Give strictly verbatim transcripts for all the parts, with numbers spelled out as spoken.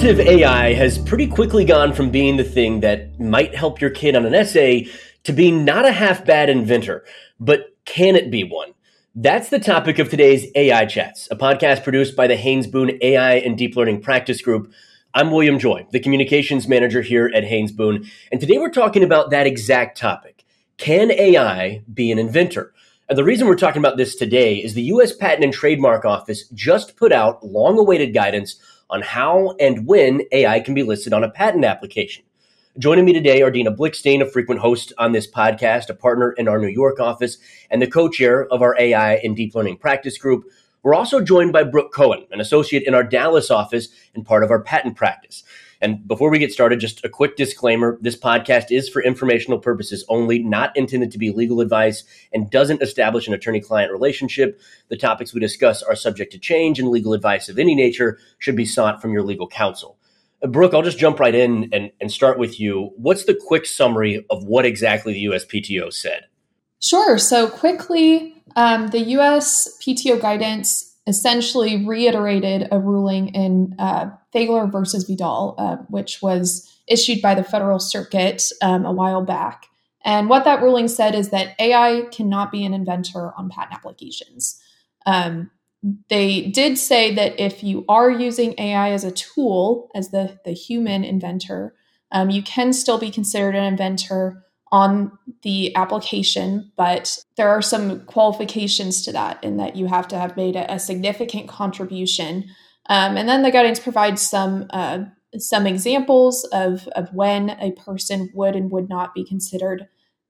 Generative A I has pretty quickly gone from being the thing that might help your kid on an essay to being not a half-bad inventor, but can it be one? That's the topic of today's A I Chats, a podcast produced by the Haynes Boone A I and Deep Learning Practice Group. I'm William Joy, the communications manager here at Haynes Boone, and today we're talking about that exact topic. Can A I be an inventor? And the reason we're talking about this today is the U S Patent and Trademark Office just put out long-awaited guidance on how and when A I can be listed on a patent application. Joining me today are Dina Blickstein, a frequent host on this podcast, a partner in our New York office, and the co-chair of our A I and Deep Learning Practice Group. We're also joined by Brooke Cohen, an associate in our Dallas office and part of our patent practice. And before we get started, just a quick disclaimer. This podcast is for informational purposes only, not intended to be legal advice, and doesn't establish an attorney-client relationship. The topics we discuss are subject to change, and legal advice of any nature should be sought from your legal counsel. Uh, Brooke, I'll just jump right in and, and start with you. What's the quick summary of what exactly the U S P T O said? Sure. So quickly, um, the U S P T O guidance essentially reiterated a ruling in uh, Thaler versus Vidal, uh, which was issued by the Federal Circuit um, a while back. And what that ruling said is that A I cannot be an inventor on patent applications. Um, they did say that if you are using A I as a tool, as the, the human inventor, um, you can still be considered an inventor on the application, but there are some qualifications to that in that you have to have made a, a significant contribution. Um, and then the guidance provides some uh, some examples of, of when a person would and would not be considered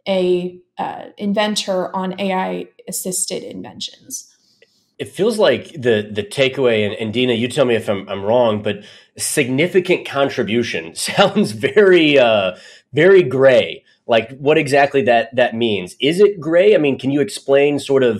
a uh, inventor on A I-assisted inventions. It feels like the the takeaway, and, and Dina, you tell me if I'm, I'm wrong, but significant contribution sounds very uh, very gray. Like what exactly that that means. Is it gray? I mean, can you explain sort of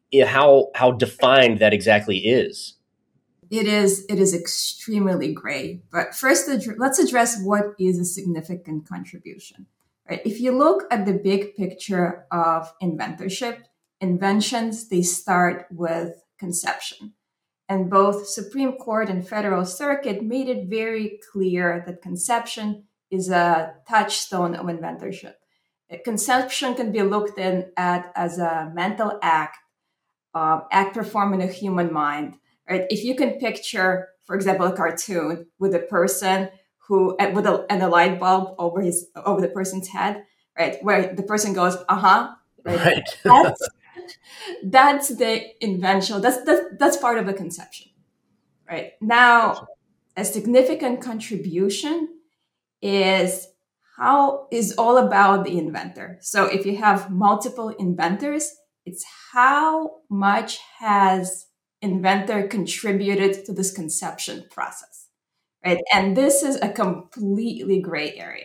how how defined that exactly is? It is it is extremely gray. But first, let's address what is a significant contribution. Right? If you look at the big picture of inventorship, inventions, they start with conception. And both Supreme Court and Federal Circuit made it very clear that conception is a touchstone of inventorship. Conception can be looked in at as a mental act, uh, act performed in a human mind. Right? If you can picture, for example, a cartoon with a person who with a and a light bulb over his over the person's head, right, where the person goes, uh huh, right. right. that's, that's the invention. That's that's that's part of the conception, right? Now, a significant contribution is how is all about the inventor. So if you have multiple inventors, it's how much has inventor contributed to this conception process, right? And this is a completely gray area.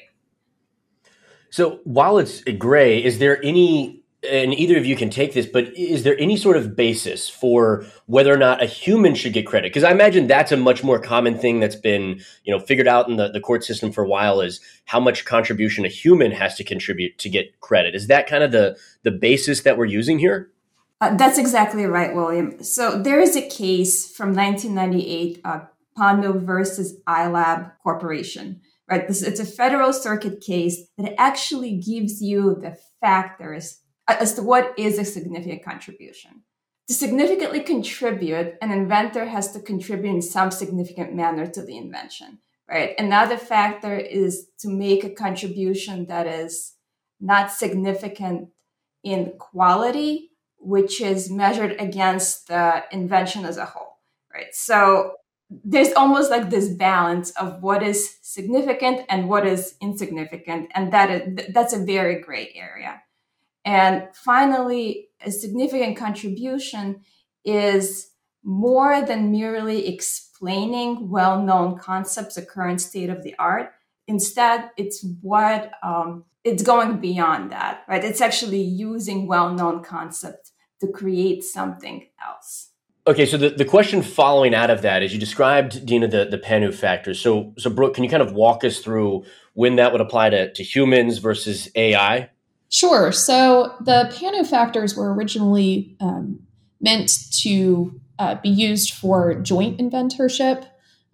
So while it's gray, is there any, and either of you can take this, but is there any sort of basis for whether or not a human should get credit? Because I imagine that's a much more common thing that's been, you know, figured out in the, the court system for a while, is how much contribution a human has to contribute to get credit. Is that kind of the, the basis that we're using here? Uh, that's exactly right, William. So there is a case from nineteen ninety-eight, uh, Pando versus iLab Corporation. Right, this it's a Federal Circuit case that actually gives you the factors as to what is a significant contribution. To significantly contribute, an inventor has to contribute in some significant manner to the invention, right? Another factor is to make a contribution that is not significant in quality, which is measured against the invention as a whole, right? So there's almost like this balance of what is significant and what is insignificant, and that is, that's a very gray area. And finally, a significant contribution is more than merely explaining well-known concepts, a current state of the art. Instead, it's what um, it's going beyond that, right? It's actually using well-known concepts to create something else. Okay, so the, the question following out of that is, you described, Dina, the, the Panu factors. So, so Brooke, can you kind of walk us through when that would apply to, to humans versus A I? Sure. So the Panu factors were originally um, meant to uh, be used for joint inventorship.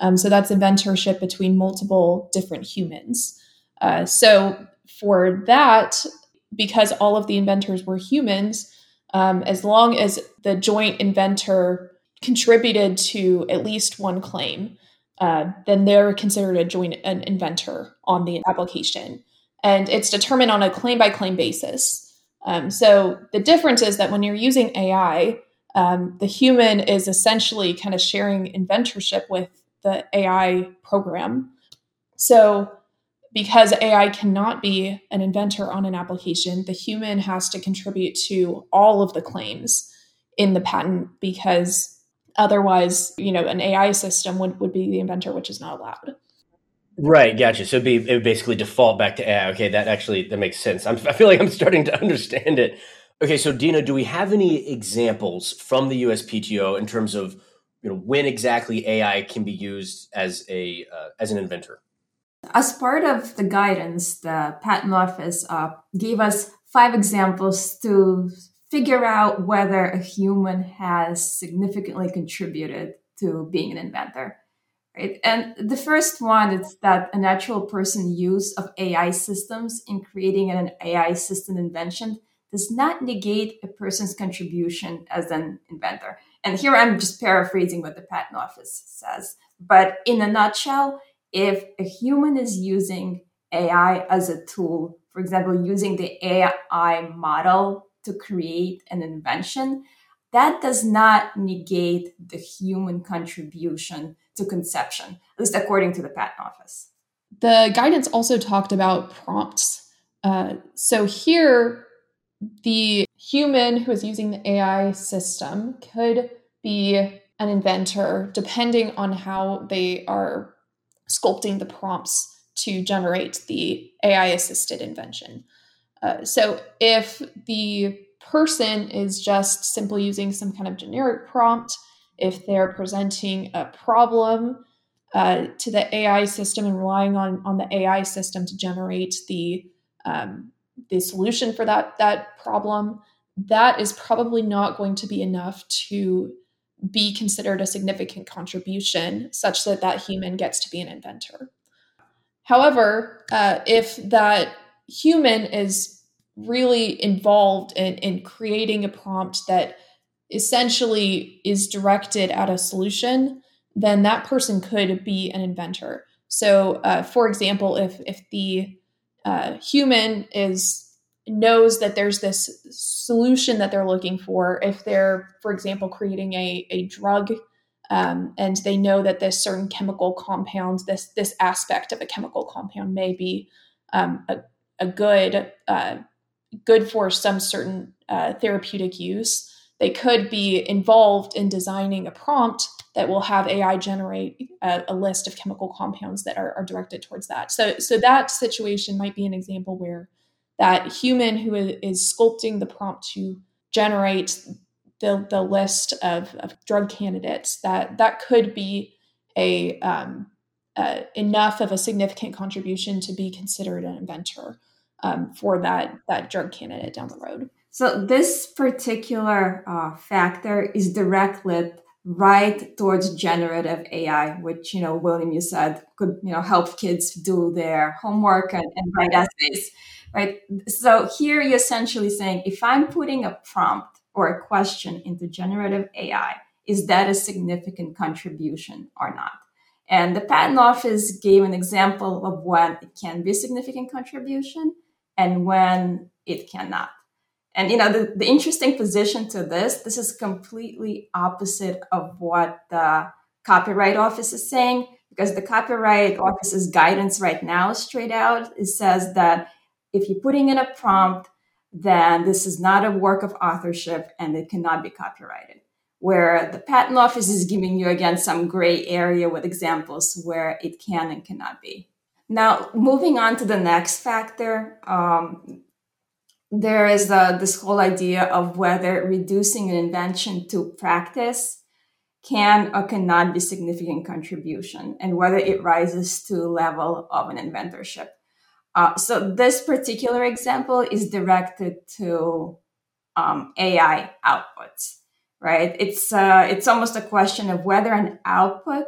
Um, so that's inventorship between multiple different humans. Uh, so for that, because all of the inventors were humans, um, as long as the joint inventor contributed to at least one claim, uh, then they're considered a joint an inventor on the application. And it's determined on a claim-by-claim basis. Um, so the difference is that when you're using A I, um, the human is essentially kind of sharing inventorship with the A I program. So because A I cannot be an inventor on an application, the human has to contribute to all of the claims in the patent, because otherwise, you know, an A I system would, would be the inventor, which is not allowed. Right, gotcha. So it'd be, it would basically default back to A I. Okay, that actually, that makes sense. I'm, I feel like I'm starting to understand it. Okay, so Dina, do we have any examples from the U S P T O in terms of, you know, when exactly A I can be used as a uh, as an inventor? As part of the guidance, the Patent Office uh, gave us five examples to figure out whether a human has significantly contributed to being an inventor. Right? And the first one is that a natural person use of A I systems in creating an A I system invention does not negate a person's contribution as an inventor. And here I'm just paraphrasing what the Patent Office says. But in a nutshell, if a human is using A I as a tool, for example, using the A I model to create an invention, that does not negate the human contribution to conception, at least according to the Patent Office. The guidance also talked about prompts. Uh, so here, the human who is using the A I system could be an inventor depending on how they are sculpting the prompts to generate the A I-assisted invention. Uh, so if the person is just simply using some kind of generic prompt, if they're presenting a problem uh, to the A I system and relying on, on the A I system to generate the um, the solution for that, that problem, that is probably not going to be enough to be considered a significant contribution such that that human gets to be an inventor. However, uh, if that human is really involved in, in creating a prompt that essentially is directed at a solution, then that person could be an inventor. So, uh, for example, if if the uh, human is knows that there's this solution that they're looking for, if they're, for example, creating a, a drug, um, and they know that this certain chemical compound, this this aspect of a chemical compound may be um, a, a good uh, good for some certain uh, therapeutic use, they could be involved in designing a prompt that will have A I generate a, a list of chemical compounds that are, are directed towards that. So, so that situation might be an example where that human who is sculpting the prompt to generate the, the list of, of drug candidates, that that could be a um, uh, enough of a significant contribution to be considered an inventor um, for that, that drug candidate down the road. So this particular uh, factor is directed right towards generative A I, which, you know, William, you said could, you know, help kids do their homework and, and write essays, right? So here you're essentially saying, if I'm putting a prompt or a question into generative A I, is that a significant contribution or not? And the Patent Office gave an example of when it can be a significant contribution and when it cannot. And, you know, the, the interesting position to this, this is completely opposite of what the Copyright Office is saying, because the Copyright Office's guidance right now, straight out, it says that if you're putting in a prompt, then this is not a work of authorship and it cannot be copyrighted. Where the Patent Office is giving you, again, some gray area with examples where it can and cannot be. Now, moving on to the next factor, um, there is uh, this whole idea of whether reducing an invention to practice can or cannot be significant contribution and whether it rises to the level of an inventorship. Uh, so this particular example is directed to um, A I outputs, right? It's uh, it's almost a question of whether an output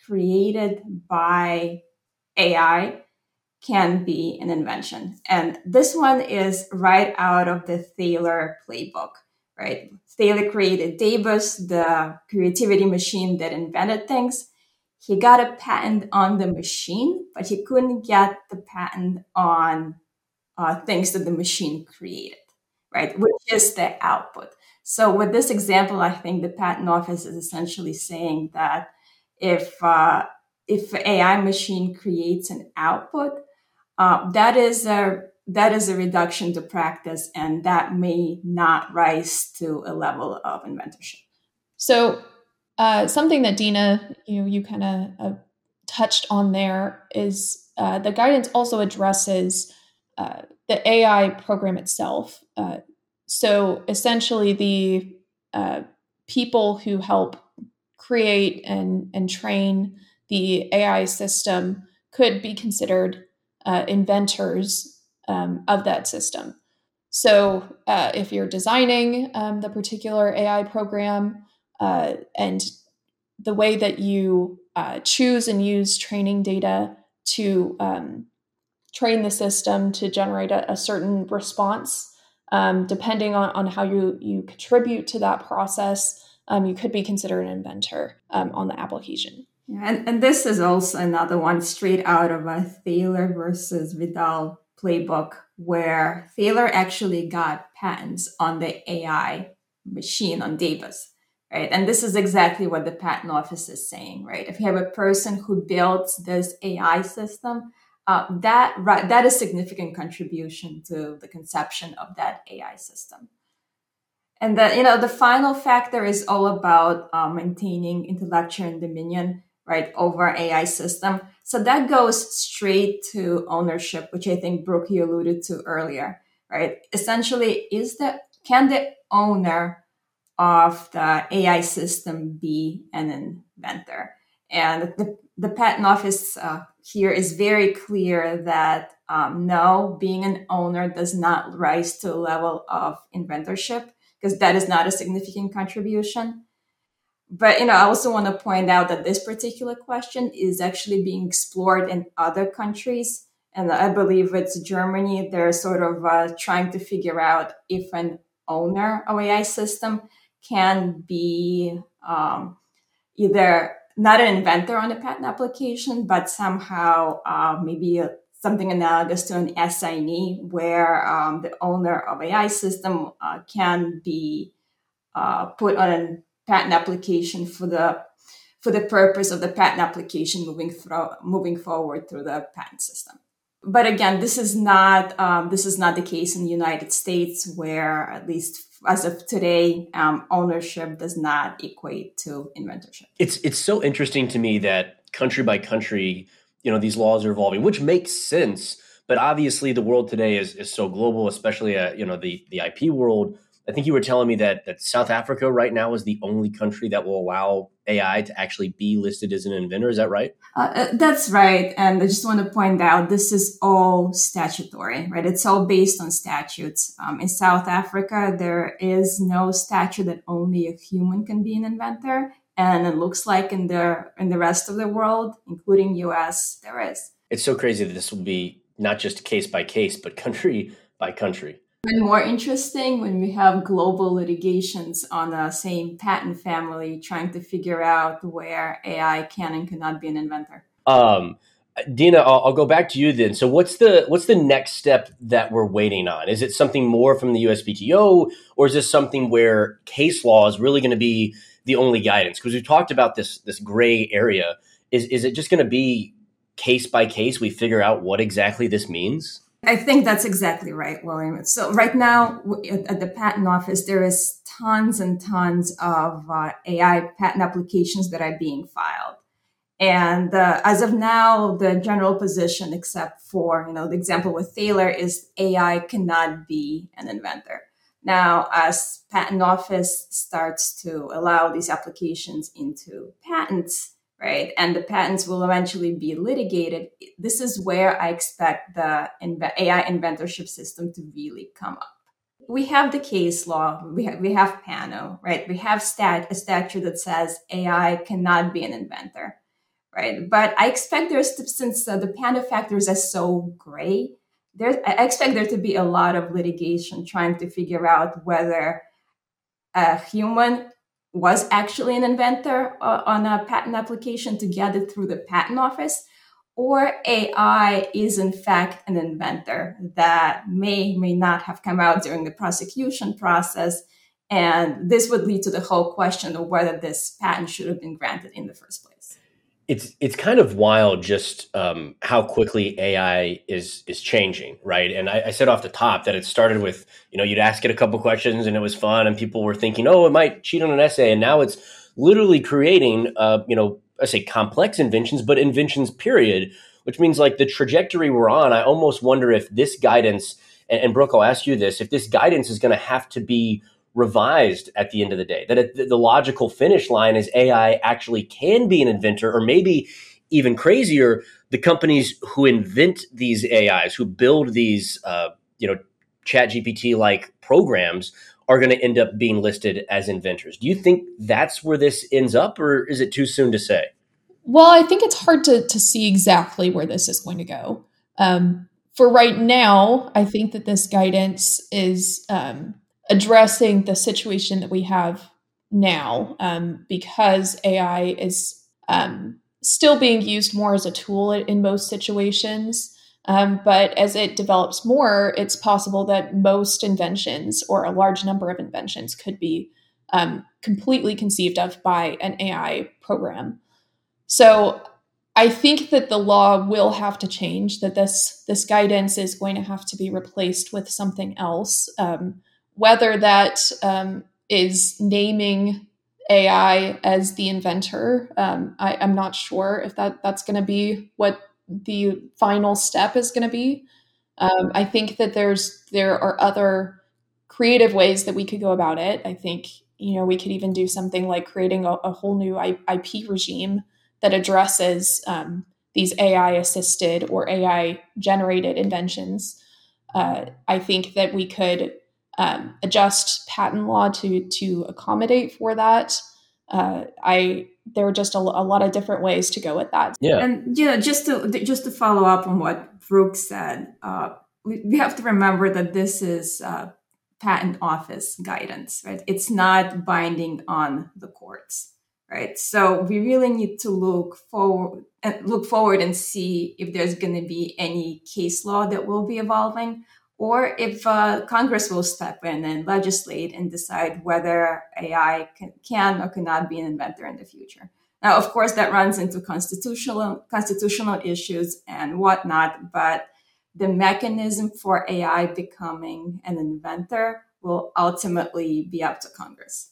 created by A I can be an invention. And this one is right out of the Thaler playbook, right? Thaler created Davis, the creativity machine that invented things. He got a patent on the machine, but he couldn't get the patent on uh, things that the machine created, right? Which is the output. So with this example, I think the patent office is essentially saying that if uh, if A I machine creates an output, uh, that is a that is a reduction to practice, and that may not rise to a level of inventorship. So uh, something that Dina, you you kind of uh, touched on there is uh, the guidance also addresses uh, the A I program itself. Uh, so essentially, the uh, people who help create and and train the A I system could be considered uh, inventors um, of that system. So uh, if you're designing um, the particular A I program uh, and the way that you uh, choose and use training data to um, train the system to generate a, a certain response, um, depending on, on how you, you contribute to that process, um, you could be considered an inventor um, on the application. Yeah, and, and this is also another one straight out of a Thaler versus Vidal playbook, where Thaler actually got patents on the A I machine on Davis, right? And this is exactly what the patent office is saying, right? If you have a person who builds this A I system, uh, that right, that is significant contribution to the conception of that A I system. And the you know the final factor is all about uh, maintaining intellectual dominion, right, over A I system. So that goes straight to ownership, which I think, Brooke, you alluded to earlier, right? Essentially, is the can the owner of the A I system be an inventor? And the, the patent office uh, here is very clear that um, no, being an owner does not rise to a level of inventorship, because that is not a significant contribution. But, you know, I also want to point out that this particular question is actually being explored in other countries. And I believe it's Germany. They're sort of uh, trying to figure out if an owner of A I system can be um, either not an inventor on a patent application, but somehow uh, maybe a, something analogous to an assignee, where um, the owner of A I system uh, can be uh, put on an patent application for the for the purpose of the patent application moving through moving forward through the patent system. But again, this is not um, this is not the case in the United States, where at least as of today, um, ownership does not equate to inventorship. It's it's so interesting to me that country by country, you know, these laws are evolving, which makes sense. But obviously, the world today is is so global, especially uh, you know the the I P world. I think you were telling me that that South Africa right now is the only country that will allow A I to actually be listed as an inventor. Is that right? Uh, that's right. And I just want to point out, this is all statutory, right? It's all based on statutes. Um, in South Africa, there is no statute that only a human can be an inventor. And it looks like in the in the rest of the world, including U S, there is. It's so crazy that this will be not just case by case, but country by country. And more interesting when we have global litigations on the same patent family, trying to figure out where A I can and cannot be an inventor. Um, Dina, I'll, I'll go back to you then. So what's the what's the next step that we're waiting on? Is it something more from the U S P T O, or is this something where case law is really going to be the only guidance? Because we've talked about this this gray area. Is is it just going to be case by case? We figure out what exactly this means? I think that's exactly right, William. So right now at the patent office, there is tons and tons of uh, A I patent applications that are being filed. And uh, as of now, the general position, except for, you know, the example with Thaler, is A I cannot be an inventor. Now, as patent office starts to allow these applications into patents, right, and the patents will eventually be litigated, this is where I expect the A I inventorship system to really come up. We have the case law, we have, we have P A N O, right? We have stat, a statute that says A I cannot be an inventor. right? But I expect there's, since uh, the panda factors are so gray, there, I expect there to be a lot of litigation trying to figure out whether a human was actually an inventor uh, on a patent application to get it through the patent office, or A I is in fact an inventor that may, may not have come out during the prosecution process. And this would lead to the whole question of whether this patent should have been granted in the first place. It's it's kind of wild just um, how quickly A I is is changing, right? And I, I said off the top that it started with, you know, you'd ask it a couple questions and it was fun and people were thinking, oh, it might cheat on an essay. And now it's literally creating, uh, you know, I say complex inventions, but inventions, period, which means like the trajectory we're on. I almost wonder if this guidance, and, and Brooke, I'll ask you this, if this guidance is going to have to be revised at the end of the day, that it, the logical finish line is A I actually can be an inventor, or maybe even crazier, the companies who invent these A Is, who build these, uh, you know, ChatGPT-like programs are going to end up being listed as inventors. Do you think that's where this ends up, or is it too soon to say? Well, I think it's hard to, to see exactly where this is going to go. Um, for right now, I think that this guidance is um, addressing the situation that we have now, um, because A I is um, still being used more as a tool in most situations. Um, but as it develops more, it's possible that most inventions, or a large number of inventions, could be um, completely conceived of by an A I program. So I think that the law will have to change, that this this guidance is going to have to be replaced with something else. Um, whether that um, is naming A I as the inventor, um, I, I'm not sure if that, that's going to be what the final step is going to be. Um, I think that there's there are other creative ways that we could go about it. I think, you know, we could even do something like creating a, a whole new I P regime that addresses um, these A I-assisted or A I-generated inventions. Uh, I think that we could um, adjust patent law to to accommodate for that. Uh, I there are just a, a lot of different ways to go with that. Yeah, and you know, just to just to follow up on what Brooke said, uh, we, we have to remember that this is uh, patent office guidance, right? It's not binding on the courts. Right, so we really need to look forward and look forward and see if there's going to be any case law that will be evolving, or if uh, Congress will step in and legislate and decide whether A I can, can or cannot be an inventor in the future. Now, of course, that runs into constitutional constitutional issues and whatnot, but the mechanism for A I becoming an inventor will ultimately be up to Congress.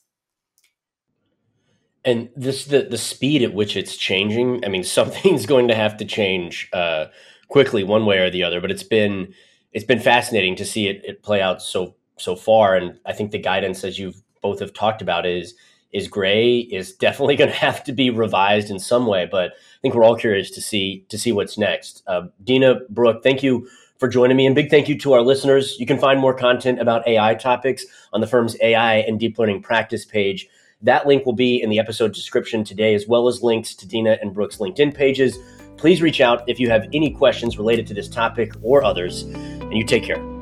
And this the the speed at which it's changing, I mean, something's going to have to change uh, quickly one way or the other. But it's been it's been fascinating to see it, it play out so so far. And I think the guidance, as you've both have talked about, is is gray, is definitely going to have to be revised in some way. But I think we're all curious to see to see what's next. Uh, Dina, Brooke, thank you for joining me, and big thank you to our listeners. You can find more content about A I topics on the firm's A I and deep learning practice page. That link will be in the episode description today, as well as links to Dina and Brooke's LinkedIn pages. Please reach out if you have any questions related to this topic or others, and you take care.